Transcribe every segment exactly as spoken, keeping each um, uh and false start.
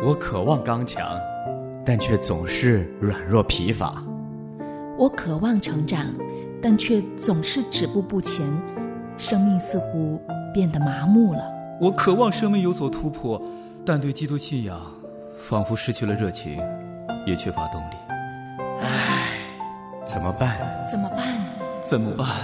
我渴望刚强，但却总是软弱疲乏。 我渴望成长，但却总是止步不前，生命似乎变得麻木了。 我渴望生命有所突破，但对基督信仰仿佛失去了热情，也缺乏动力。 唉，怎么办？ 怎么办？ 怎么办？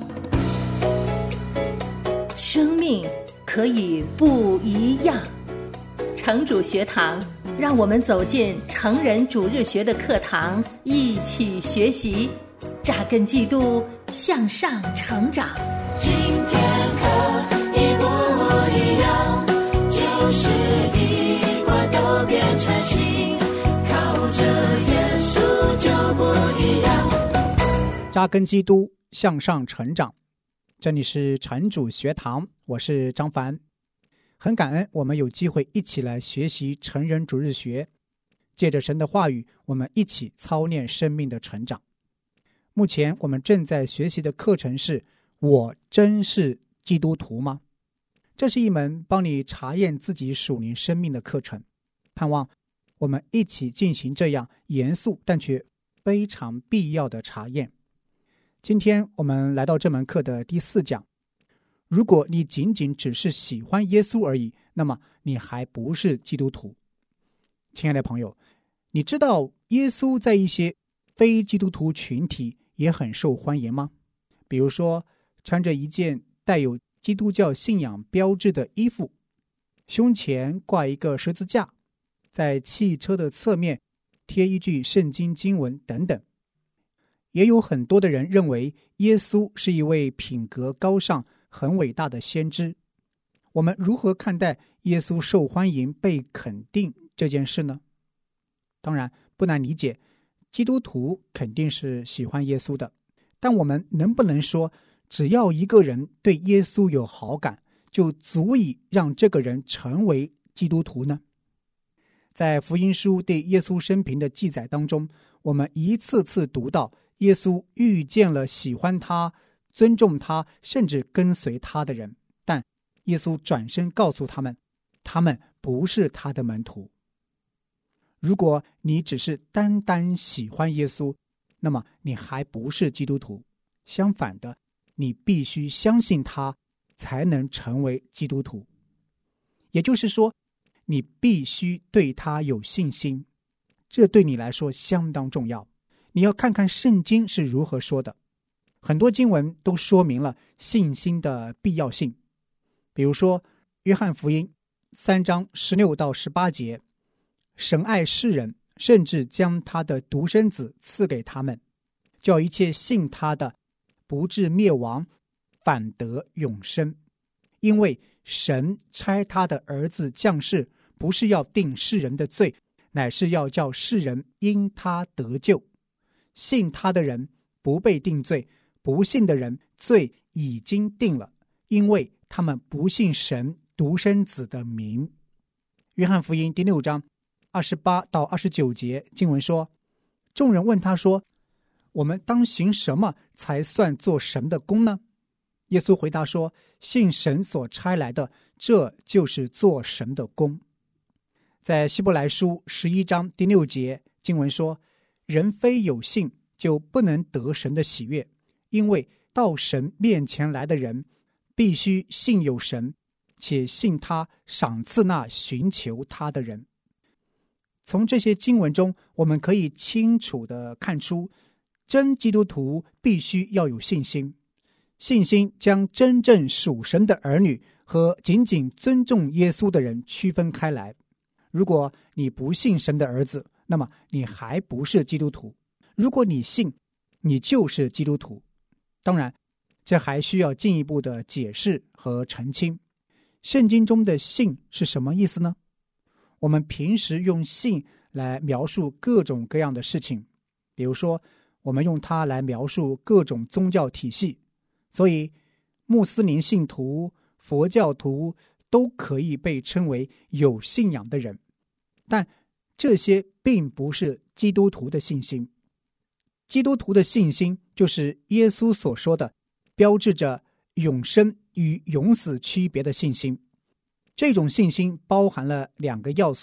生命可以不一样。城主学堂，让我们走进成人主日学的课堂，一起学习，扎根基督，向上成长。 今天可以不一样，就是一块都变成新，靠着耶稣就不一样。 扎根基督，向上成长。这里是城主学堂，我是张凡。很感恩我们有机会一起来学习成人主日学，借着神的话语，我们一起操练生命的成长。目前我们正在学习的课程是我真是基督徒吗？这是一门帮你查验自己属灵生命的课程，盼望我们一起进行这样严肃但却非常必要的查验。今天我们来到这门课的第四讲。如果你仅仅只是喜欢耶稣而已，那么你还不是基督徒。亲爱的朋友，你知道耶稣在一些非基督徒群体也很受欢迎吗？比如说，穿着一件带有基督教信仰标志的衣服，胸前挂一个十字架，在汽车的侧面贴一句圣经经文等等。也有很多的人认为耶稣是一位品格高尚很伟大的先知。我们如何看待耶稣受欢迎被肯定这件事呢？当然不难理解，基督徒肯定是喜欢耶稣的，但我们能不能说只要一个人对耶稣有好感，就足以让这个人成为基督徒呢？在福音书对耶稣生平的记载当中，我们一次次读到耶稣遇见了喜欢他、尊重他，甚至跟随他的人，但耶稣转身告诉他们，他们不是他的门徒。如果你只是单单喜欢耶稣，那么你还不是基督徒。相反的，你必须相信他，才能成为基督徒。也就是说，你必须对他有信心，这对你来说相当重要。你要看看圣经是如何说的，很多经文都说明了信心的必要性。比如说约翰福音三章十六到十八节，神爱世人，甚至将他的独生子赐给他们，叫一切信他的不至灭亡，反得永生。因为神差他的儿子降世，不是要定世人的罪，乃是要叫世人因他得救。信他的人不被定罪，不信的人罪已经定了，因为他们不信神独生子的名。约翰福音第六章二十八到二十九节经文说，众人问他说，我们当行什么才算做神的工呢？耶稣回答说，信神所差来的，这就是做神的工。在希伯来书十一章第六节经文说，人非有信就不能得神的喜悦，因为到神面前来的人必须信有神，且信他赏赐那寻求他的人。从这些经文中，我们可以清楚地看出，真基督徒必须要有信心。信心将真正属神的儿女和仅仅尊重耶稣的人区分开来。如果你不信神的儿子，那么你还不是基督徒。如果你信，你就是基督徒。当然，这还需要进一步的解释和澄清。圣经中的信是什么意思呢？我们平时用信来描述各种各样的事情，比如说我们用它来描述各种宗教体系，所以穆斯林信徒、佛教徒都可以被称为有信仰的人，但这些并不是基督徒的信心。基督徒的信心就是耶稣所说的标志着永生与永死区别的信心。这种信心包含了两个要素，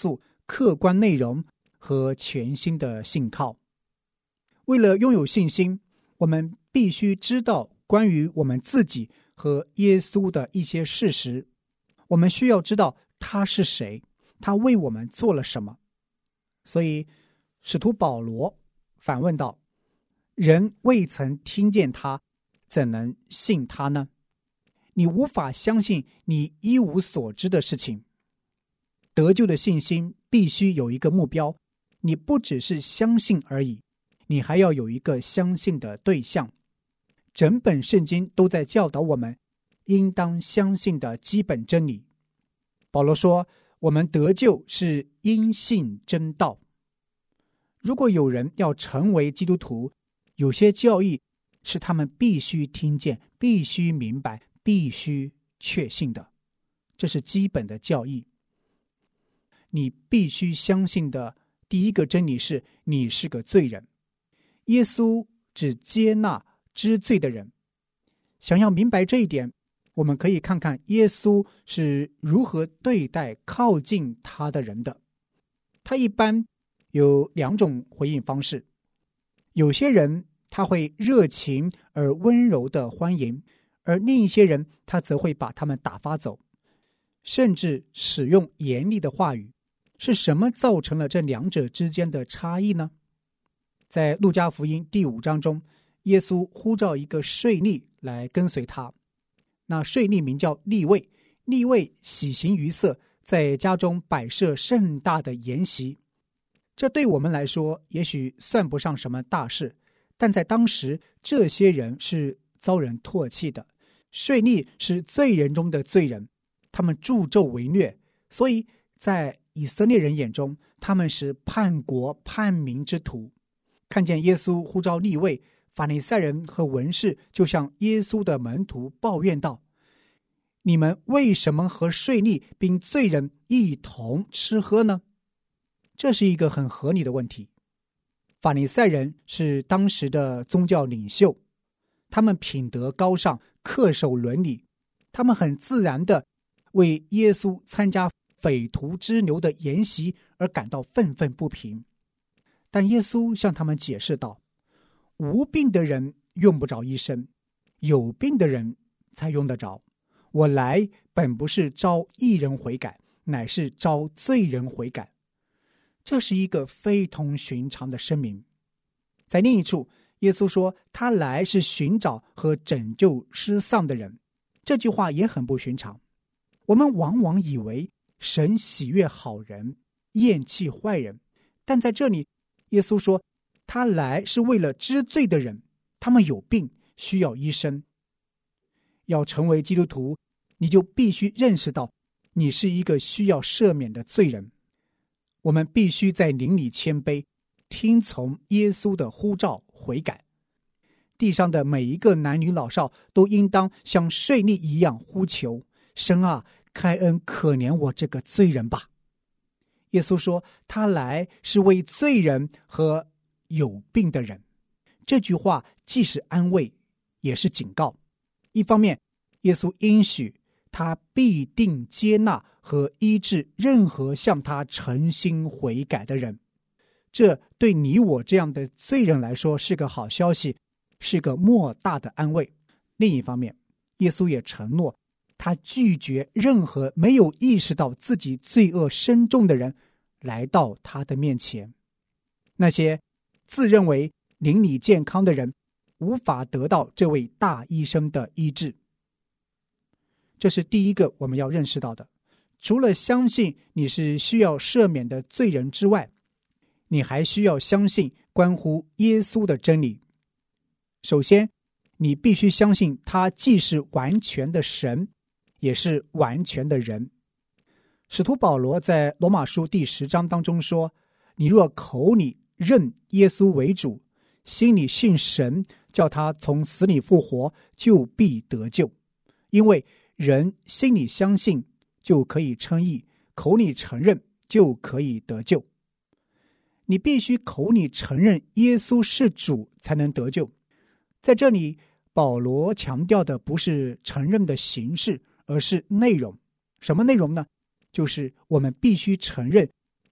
客观内容和全新的信靠。为了拥有信心，我们必须知道关于我们自己和耶稣的一些事实。我们需要知道他是谁，他为我们做了什么。所以使徒保罗反问道，人未曾听见他，怎能信他呢？你无法相信你一无所知的事情。得救的信心必须有一个目标，你不只是相信而已，你还要有一个相信的对象。整本圣经都在教导我们应当相信的基本真理。保罗说，我们得救是因信真道。如果有人要成为基督徒，有些教义是他们必须听见、必须明白、必须确信的，这是基本的教义。你必须相信的第一个真理是，你是个罪人，耶稣只接纳知罪的人。想要明白这一点，我们可以看看耶稣是如何对待靠近他的人的。他一般有两种回应方式，有些人他会热情而温柔的欢迎，而另一些人他则会把他们打发走，甚至使用严厉的话语。是什么造成了这两者之间的差异呢？在路加福音第五章中，耶稣呼召一个税吏来跟随他。那税吏名叫利未，利未喜形于色，在家中摆设盛大的筵席。这对我们来说也许算不上什么大事，但在当时这些人是遭人唾弃的。税吏是罪人中的罪人，他们助纣为虐，所以在以色列人眼中，他们是叛国叛民之徒。看见耶稣呼召利未，法利赛人和文士就向耶稣的门徒抱怨道，你们为什么和税吏并罪人一同吃喝呢？这是一个很合理的问题。法利赛人是当时的宗教领袖，他们品德高尚，恪守伦理，他们很自然地为耶稣参加匪徒之流的筵席而感到愤愤不平。但耶稣向他们解释道，无病的人用不着医生，有病的人才用得着。我来本不是招义人悔改，乃是招罪人悔改。这是一个非同寻常的声明。在另一处，耶稣说他来是寻找和拯救失丧的人，这句话也很不寻常。我们往往以为神喜悦好人，厌弃坏人，但在这里耶稣说他来是为了知罪的人，他们有病需要医生。要成为基督徒，你就必须认识到你是一个需要赦免的罪人。我们必须在灵里谦卑，听从耶稣的呼召悔改。地上的每一个男女老少都应当像税吏一样呼求，神啊，开恩可怜我这个罪人吧。耶稣说他来是为罪人和有病的人。这句话既是安慰也是警告。一方面，耶稣应许他必定接纳和医治任何向他诚心悔改的人，这对你我这样的罪人来说是个好消息，是个莫大的安慰。另一方面，耶稣也承诺他拒绝任何没有意识到自己罪恶深重的人来到他的面前。那些自认为灵里健康的人无法得到这位大医生的医治。这是第一个我们要认识到的。除了相信你是需要赦免的罪人之外，你还需要相信关乎耶稣的真理。首先，你必须相信他既是完全的神，也是完全的人。使徒保罗在罗马书第十章当中说，你若口里认耶稣为主，心里信神，叫他从死里复活，就必得救。因为人心里相信就可以称义，口里承认就可以得救。你必须口里承认耶稣是主才能得救。在这里，保罗强调的不是承认的形式，而是内容。什么内容呢？就是我们必须承认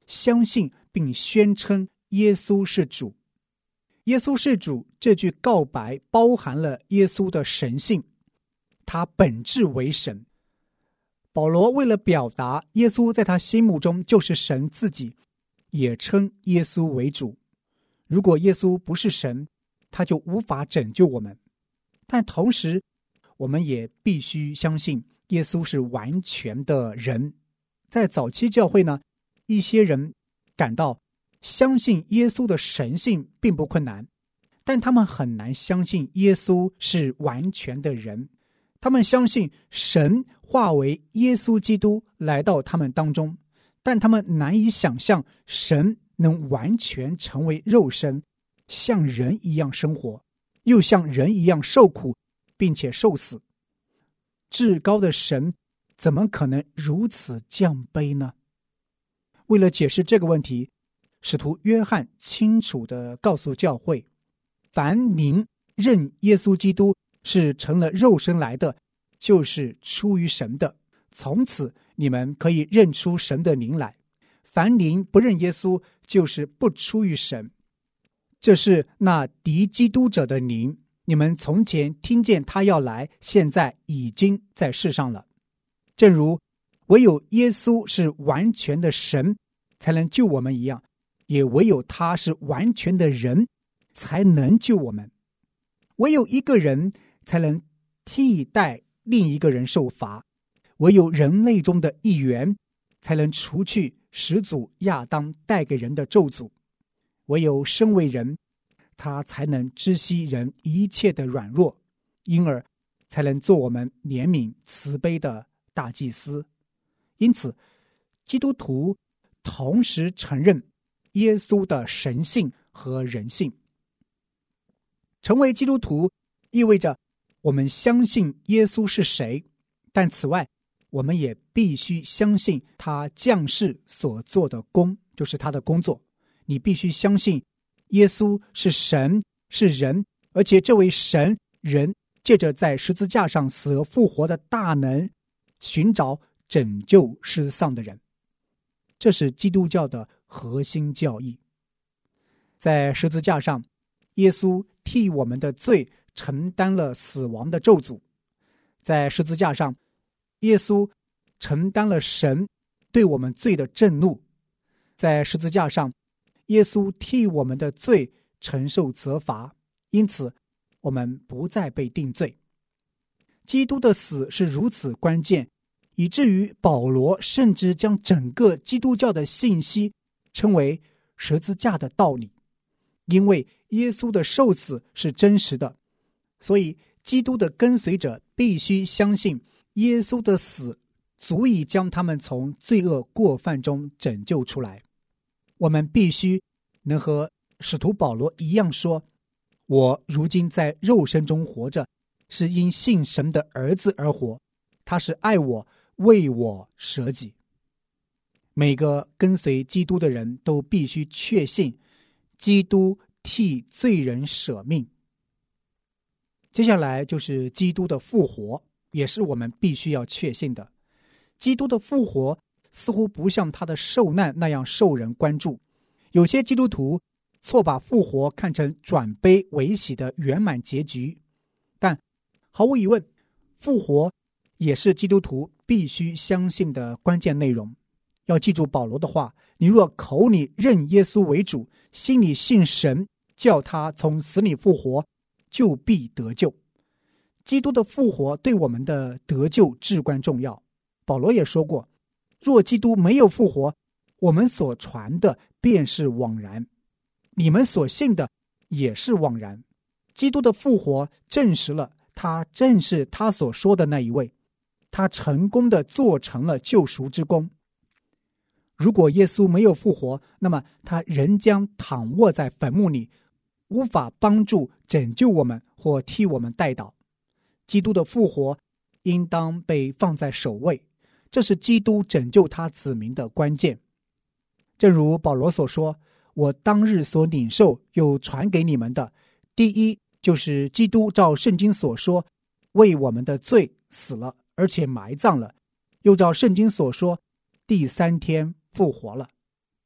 相信并宣称耶稣是主。耶稣是主这句告白包含了耶稣的神性，他本质为神。保罗为了表达耶稣在他心目中就是神自己，也称耶稣为主。如果耶稣不是神，他就无法拯救我们。但同时我们也必须相信耶稣是完全的人。在早期教会呢，一些人感到相信耶稣的神性并不困难，但他们很难相信耶稣是完全的人。他们相信神化为耶稣基督来到他们当中，但他们难以想象神能完全成为肉身，像人一样生活，又像人一样受苦并且受死。至高的神怎么可能如此降卑呢？为了解释这个问题，使徒约翰清楚地告诉教会，凡您认耶稣基督是成了肉身来的，就是出于神的，从此你们可以认出神的灵来。凡您不认耶稣，就是不出于神。这是那敌基督者的灵，你们从前听见他要来，现在已经在世上了。正如唯有耶稣是完全的神才能救我们一样，也唯有他是完全的人才能救我们。唯有一个人才能替代另一个人受罚，唯有人类中的一员才能除去始祖亚当带给人的咒诅，唯有身为人，他才能知悉人一切的软弱，因而才能做我们怜悯慈悲的大祭司。因此基督徒同时承认耶稣的神性和人性。成为基督徒意味着我们相信耶稣是谁，但此外我们也必须相信他降世所做的工，就是他的工作。你必须相信耶稣是神是人，而且这位神人借着在十字架上死而复活的大能，寻找拯救失丧的人。这是基督教的核心教义。在十字架上，耶稣替我们的罪承担了死亡的咒诅。在十字架上，耶稣承担了神对我们罪的震怒。在十字架上，耶稣替我们的罪承受责罚，因此我们不再被定罪。基督的死是如此关键，以至于保罗甚至将整个基督教的信息称为十字架的道理。因为耶稣的受死是真实的，所以基督的跟随者必须相信耶稣的死足以将他们从罪恶过犯中拯救出来。我们必须能和使徒保罗一样说，我如今在肉身中活着，是因信神的儿子而活，他是爱我，为我舍己。每个跟随基督的人都必须确信基督替罪人舍命。接下来就是基督的复活，也是我们必须要确信的。基督的复活似乎不像他的受难那样受人关注。有些基督徒错把复活看成转悲为喜的圆满结局，但毫无疑问，复活也是基督徒必须相信的关键内容。要记住保罗的话，你若口里认耶稣为主，心里信神，叫他从死里复活，就必得救。基督的复活对我们的得救至关重要。保罗也说过，若基督没有复活，我们所传的便是枉然，你们所信的也是枉然。基督的复活证实了他正是他所说的那一位，他成功地做成了救赎之功。如果耶稣没有复活，那么他仍将躺卧在坟墓里，无法帮助拯救我们或替我们代祷。基督的复活应当被放在首位，这是基督拯救他子民的关键。正如保罗所说，我当日所领受又传给你们的，第一就是基督照圣经所说，为我们的罪死了，而且埋葬了，又照圣经所说，第三天复活了。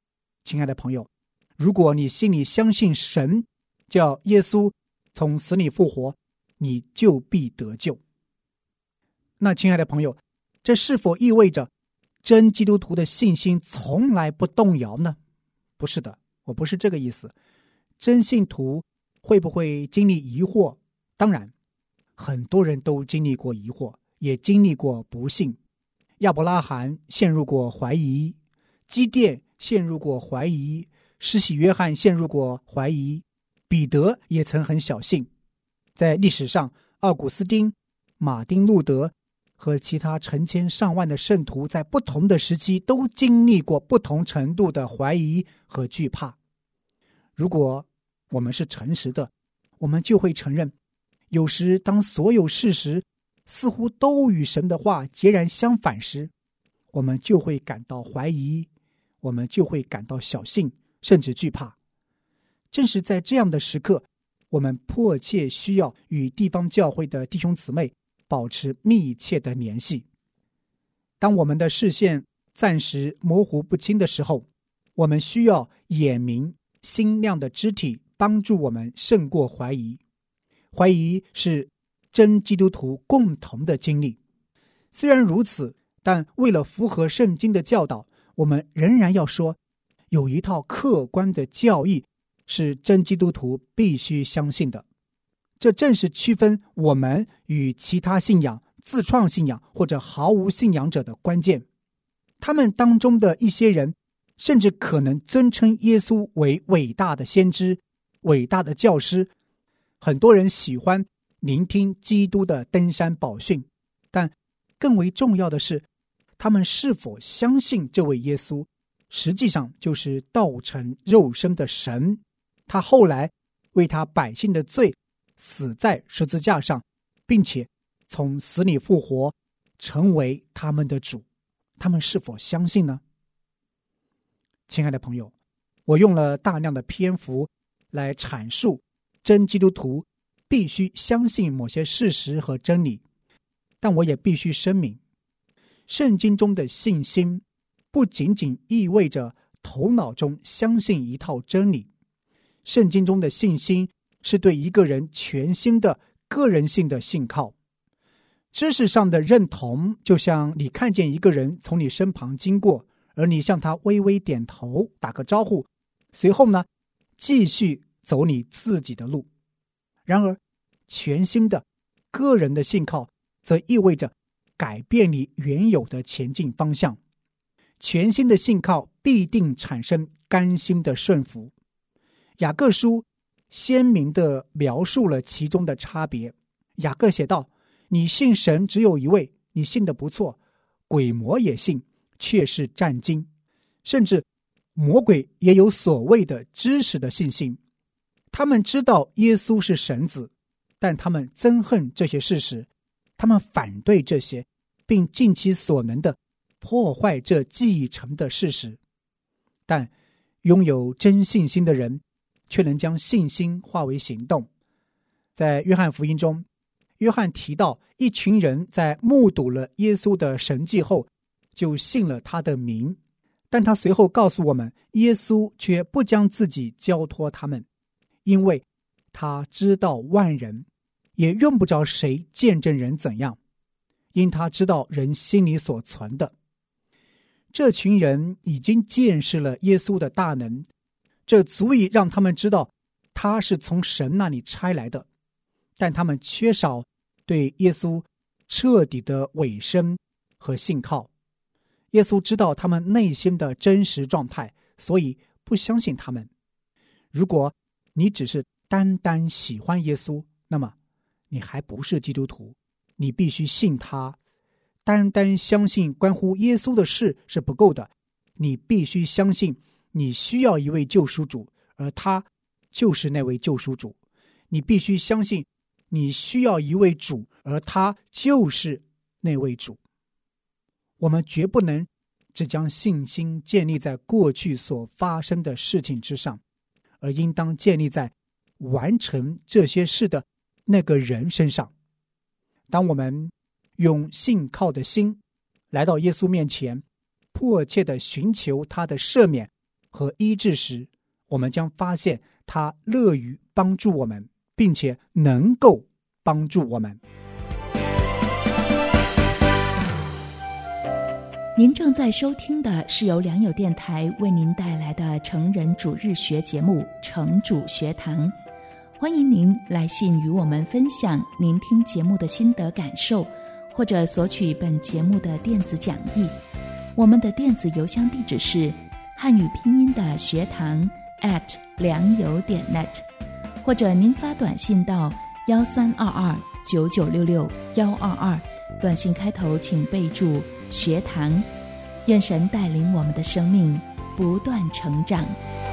亲爱的朋友，如果你心里相信神叫耶稣从死里复活，你就必得救。那亲爱的朋友，这是否意味着真基督徒的信心从来不动摇呢？不是的，我不是这个意思。真信徒会不会经历疑惑？当然，很多人都经历过疑惑，也经历过不信。亚伯拉罕陷入过怀疑，基甸陷入过怀疑，施洗约翰陷入过怀疑，彼得也曾很小信。在历史上，奥古斯丁、马丁路德和其他成千上万的圣徒在不同的时期都经历过不同程度的怀疑和惧怕。如果我们是诚实的，我们就会承认，有时当所有事实似乎都与神的话截然相反时，我们就会感到怀疑，我们就会感到小信，甚至惧怕。正是在这样的时刻，我们迫切需要与地方教会的弟兄姊妹保持密切的联系。当我们的视线暂时模糊不清的时候，我们需要眼明心亮的肢体帮助我们胜过怀疑。怀疑是真基督徒共同的经历。虽然如此，但为了符合圣经的教导，我们仍然要说，有一套客观的教义是真基督徒必须相信的。这正是区分我们与其他信仰、自创信仰或者毫无信仰者的关键。他们当中的一些人甚至可能尊称耶稣为伟大的先知、伟大的教师。很多人喜欢聆听基督的登山宝训，但更为重要的是，他们是否相信这位耶稣实际上就是道成肉身的神，他后来为他百姓的罪死在十字架上，并且从死里复活，成为他们的主。他们是否相信呢？亲爱的朋友，我用了大量的篇幅来阐述真基督徒必须相信某些事实和真理，但我也必须声明，圣经中的信心不仅仅意味着头脑中相信一套真理，圣经中的信心是对一个人全新的个人性的信靠。知识上的认同，就像你看见一个人从你身旁经过，而你向他微微点头打个招呼，随后呢继续走你自己的路。然而全新的个人的信靠则意味着改变你原有的前进方向。全新的信靠必定产生甘心的顺服。雅各书鲜明地描述了其中的差别。雅各写道，你信神只有一位，你信得不错，鬼魔也信，却是战惊。甚至魔鬼也有所谓的知识的信心，他们知道耶稣是神子，但他们憎恨这些事实，他们反对这些，并尽其所能的破坏这继承的事实。但拥有真信心的人却能将信心化为行动。在约翰福音中，约翰提到一群人在目睹了耶稣的神迹后就信了他的名，但他随后告诉我们，耶稣却不将自己交托他们，因为他知道万人，也用不着谁见证人怎样，因他知道人心里所存的。这群人已经见识了耶稣的大能，这足以让他们知道他是从神那里差来的，但他们缺少对耶稣彻底的委身和信靠。耶稣知道他们内心的真实状态，所以不相信他们。如果你只是单单喜欢耶稣，那么你还不是基督徒，你必须信他。单单相信关乎耶稣的事是不够的，你必须相信你需要一位救赎主，而他就是那位救赎主。你必须相信你需要一位主，而他就是那位主。我们绝不能只将信心建立在过去所发生的事情之上，而应当建立在完成这些事的那个人身上。当我们用信靠的心来到耶稣面前，迫切地寻求他的赦免和医治时，我们将发现他乐于帮助我们，并且能够帮助我们。 您正在收听的是由良友电台为您带来的成人主日学节目《成主学堂》，欢迎您来信与我们分享您听节目的心得感受，或者索取本节目的电子讲义。我们的电子邮箱地址是汉语拼音的学堂 at 良友点 net， 或者您发短信到幺三二二九九六六幺二二，短信开头请备注学堂。愿神带领我们的生命不断成长。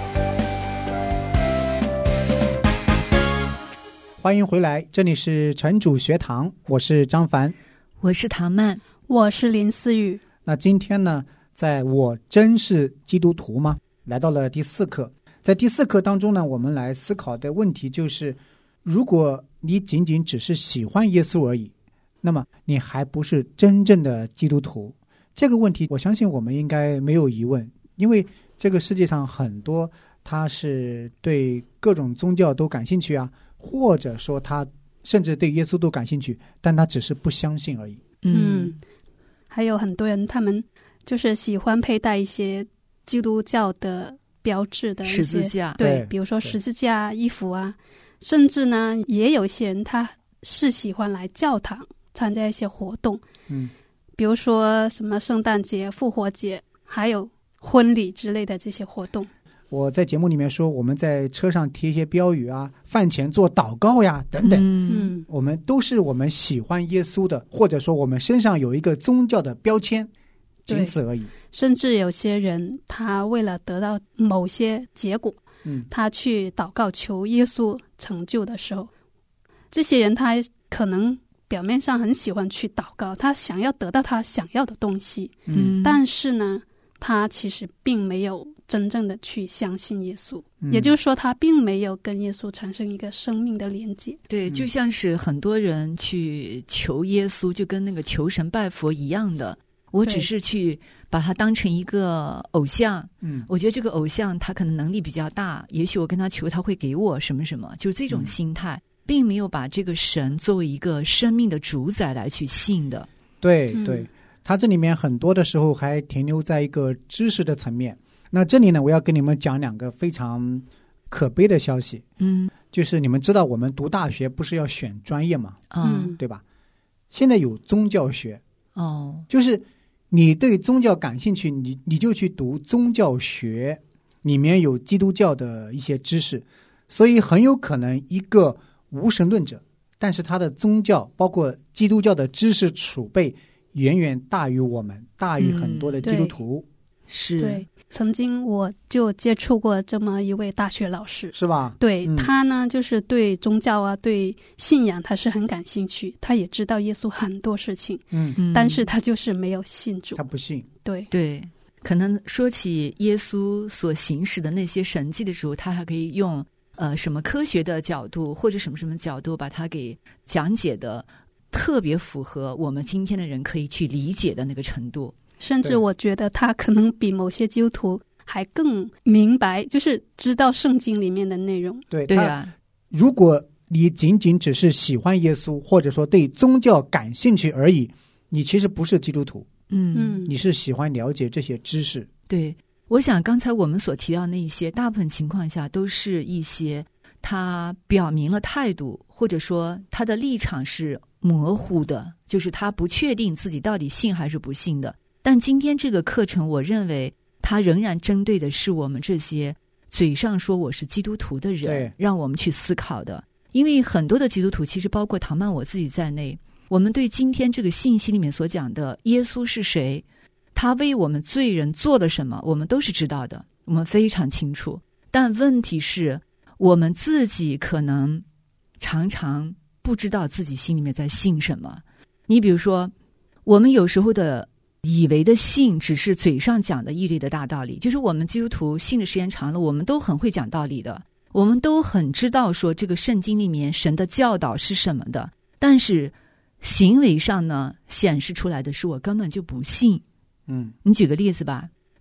欢迎回来，这里是城主学堂，我是张凡， 我是唐曼， 我是林思雨。 那今天呢，在我真是基督徒吗？来到了第四课。在第四课当中呢，我们来思考的问题就是，如果你仅仅只是喜欢耶稣而已，那么你还不是真正的基督徒。这个问题我相信我们应该没有疑问，因为这个世界上很多他是对各种宗教都感兴趣啊，或者说他甚至对耶稣都感兴趣，但他只是不相信而已。 嗯，还有很多人他们就是喜欢佩戴一些基督教的标志的一些十字架， 对， 对比如说十字架衣服啊，甚至呢也有些人他是喜欢来教堂参加一些活动， 嗯， 比如说什么圣诞节、复活节，还有婚礼之类的这些活动。 我在节目里面说，我们在车上贴一些标语啊，饭前做祷告呀等等， 嗯， 我们都是我们喜欢耶稣的，或者说我们身上有一个宗教的标签，仅此而已。 甚至有些人他为了得到某些结果， 嗯， 他去祷告求耶稣成就的时候，这些人他可能表面上很喜欢去祷告，他想要得到他想要的东西， 嗯， 但是呢他其实并没有真正的去相信耶稣， 嗯， 也就是说他并没有跟耶稣产生一个生命的连接。 对，就像是很多人去求耶稣，就跟那个求神拜佛一样的，我只是去把它当成一个偶像， 嗯， 我觉得这个偶像他可能能力比较大，也许我跟他求他会给我什么什么，就是这种心态，嗯，并没有把这个神作为一个生命的主宰来去信的。 对嗯， 对，它这里面很多的时候还停留在一个知识的层面。那这里呢，我要跟你们讲两个非常可悲的消息。 嗯， 就是你们知道我们读大学不是要选专业嘛， 嗯， 对吧？现在有宗教学， 哦， 就是你对宗教感兴趣，你你就去读宗教学，里面有基督教的一些知识，所以很有可能一个无神论者，但是他的宗教包括基督教的知识储备远远大于我们，大于很多的基督徒。 嗯， 是， 对，曾经我就接触过这么一位大学老师， 是吧？ 对， 嗯， 他呢就是对宗教啊，对信仰他是很感兴趣，他也知道耶稣很多事情， 嗯， 嗯， 但是他就是没有信主。 他不信。 对对，可能说起耶稣所行使的那些神迹的时候，他还可以用呃什么科学的角度或者什么什么角度把它给讲解的特别符合我们今天的人可以去理解的那个程度。 甚至我觉得他可能比某些基督徒还更明白，就是知道圣经里面的内容。 对， 对啊， 如果你仅仅只是喜欢耶稣，或者说对宗教感兴趣而已，你其实不是基督徒。 嗯嗯， 你是喜欢了解这些知识。 对，我想刚才我们所提到那一些，大部分情况下都是一些他表明了态度，或者说他的立场是模糊的，就是他不确定自己到底信还是不信的。但今天这个课程，我认为它仍然针对的是我们这些嘴上说我是基督徒的人，让我们去思考的。因为很多的基督徒，其实包括唐曼我自己在内，我们对今天这个信息里面所讲的耶稣是谁，他为我们罪人做了什么，我们都是知道的，我们非常清楚。但问题是，我们自己可能常常不知道自己心里面在信什么。你比如说，我们有时候的以为的信只是嘴上讲的一类的大道理，就是我们基督徒信的时间长了，我们都很会讲道理的，我们都很知道说这个圣经里面神的教导是什么的，但是行为上呢，显示出来的是我根本就不信。 嗯， 你举个例子吧，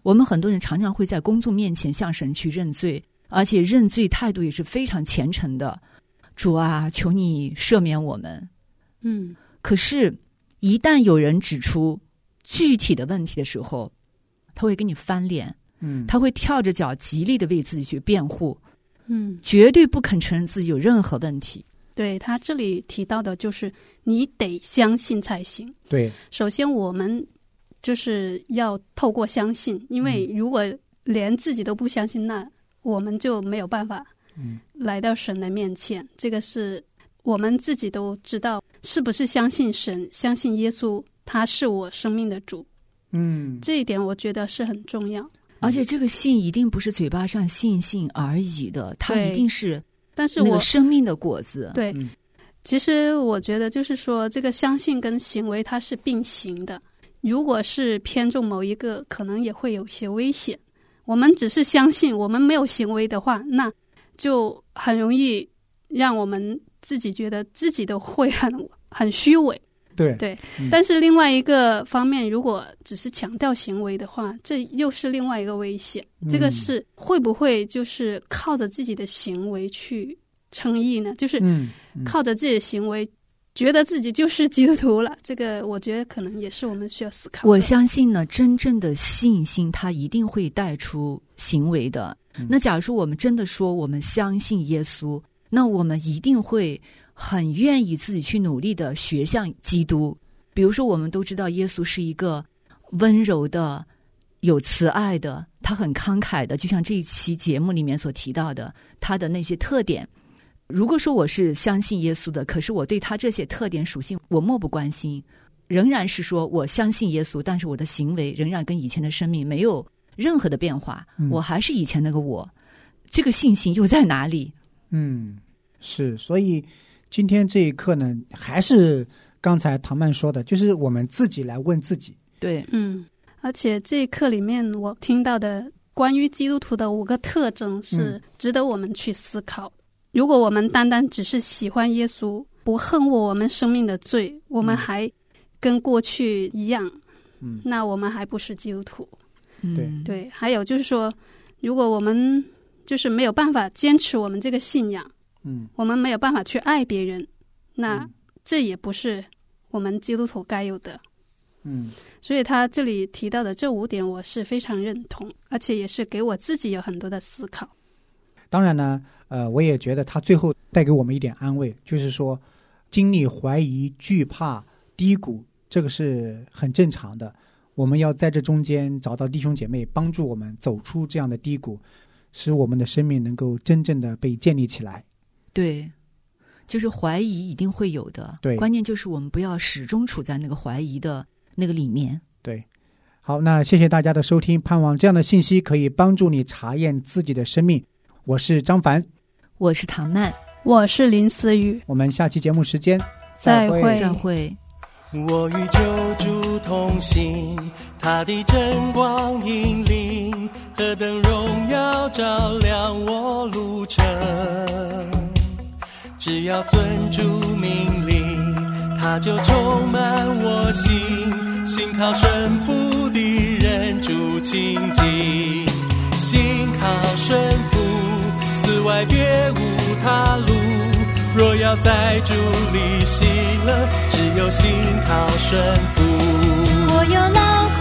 我们很多人常常会在公众面前向神去认罪，而且认罪态度也是非常虔诚的。主啊，求你赦免我们。 嗯， 可是一旦有人指出具体的问题的时候，他会跟你翻脸， 嗯， 他会跳着脚极力的为自己去辩护， 嗯， 绝对不肯承认自己有任何问题。 对，他这里提到的就是你得相信才行。 对， 首先我们就是要透过相信，因为如果连自己都不相信，那我们就没有办法来到神的面前。这个是我们自己都知道是不是相信神，相信耶稣他是我生命的主。 嗯， 这一点我觉得是很重要。 而且这个信一定不是嘴巴上信信而已的，它一定是但是我那个生命的果子。 对、嗯、其实我觉得就是说这个相信跟行为它是并行的，如果是偏重某一个可能也会有些危险。我们只是相信，我们没有行为的话，那就很容易让我们自己觉得自己都会很很虚伪。 对对、 嗯， 但是另外一个方面，如果只是强调行为的话，这又是另外一个危险。 嗯、 这个是会不会就是靠着自己的行为去称义呢？就是靠着自己的行为觉得自己就是基督徒了，这个我觉得可能也是我们需要思考的。 我相信呢，真正的信心它一定会带出行为的、嗯、那假如说我们真的说我们相信耶稣，那我们一定会很愿意自己去努力的学像基督。比如说我们都知道耶稣是一个温柔的有慈爱的，他很慷慨的，就像这一期节目里面所提到的他的那些特点。如果说我是相信耶稣的，可是我对他这些特点属性我漠不关心，仍然是说我相信耶稣，但是我的行为仍然跟以前的生命没有任何的变化、嗯、我还是以前那个我，这个信心又在哪里？ 嗯，是。所以今天这一课呢，还是刚才唐曼说的，就是我们自己来问自己。 对， 嗯，而且这一课里面我听到的关于基督徒的五个特征是值得我们去思考、嗯、如果我们单单只是喜欢耶稣，不恨恶我们生命的罪，我们还跟过去一样、嗯、那我们还不是基督徒。 对对，还有就是说，如果我们就是没有办法坚持我们这个信仰，嗯，我们没有办法去爱别人，那这也不是我们基督徒该有的。 嗯， 所以他这里提到的这五点我是非常认同，而且也是给我自己有很多的思考。 当然呢，呃，我也觉得他最后带给我们一点安慰，就是说经历怀疑、惧怕、低谷，这个是很正常的。我们要在这中间找到弟兄姐妹帮助我们走出这样的低谷，使我们的生命能够真正的被建立起来。 对，就是怀疑一定会有的， 对， 关键就是我们不要始终处在那个怀疑的那个里面。 对，好，那谢谢大家的收听，盼望这样的信息可以帮助你查验自己的生命。我是张凡， 我是唐曼， 我是林思雨， 我们下期节目时间再会再会。 我与救主同行，他的真光引领，何等荣耀照亮我路程。只要遵主命令，他就充满我心，信靠神父的人主亲近，信靠神父，此外别无他路。若要在主里喜乐，只有信靠神父。 我有劳苦